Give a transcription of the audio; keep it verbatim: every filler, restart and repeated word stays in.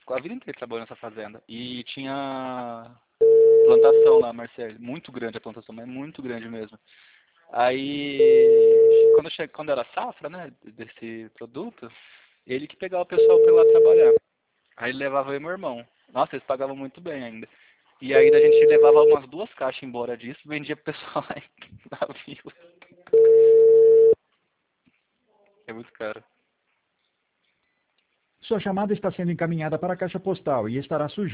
a vida inteira trabalhou nessa fazenda. E tinha plantação lá, Marcelo. Muito grande a plantação, mas muito grande mesmo. Aí, quando, che... quando era safra, né, desse produto, ele que pegava o pessoal pra ir lá trabalhar. Aí ele levava eu e meu irmão. Nossa, eles pagavam muito bem ainda. E aí a gente levava umas duas caixas embora disso, vendia pro pessoal lá na vila. É muito caro. Sua chamada está sendo encaminhada para a caixa postal e estará sujeita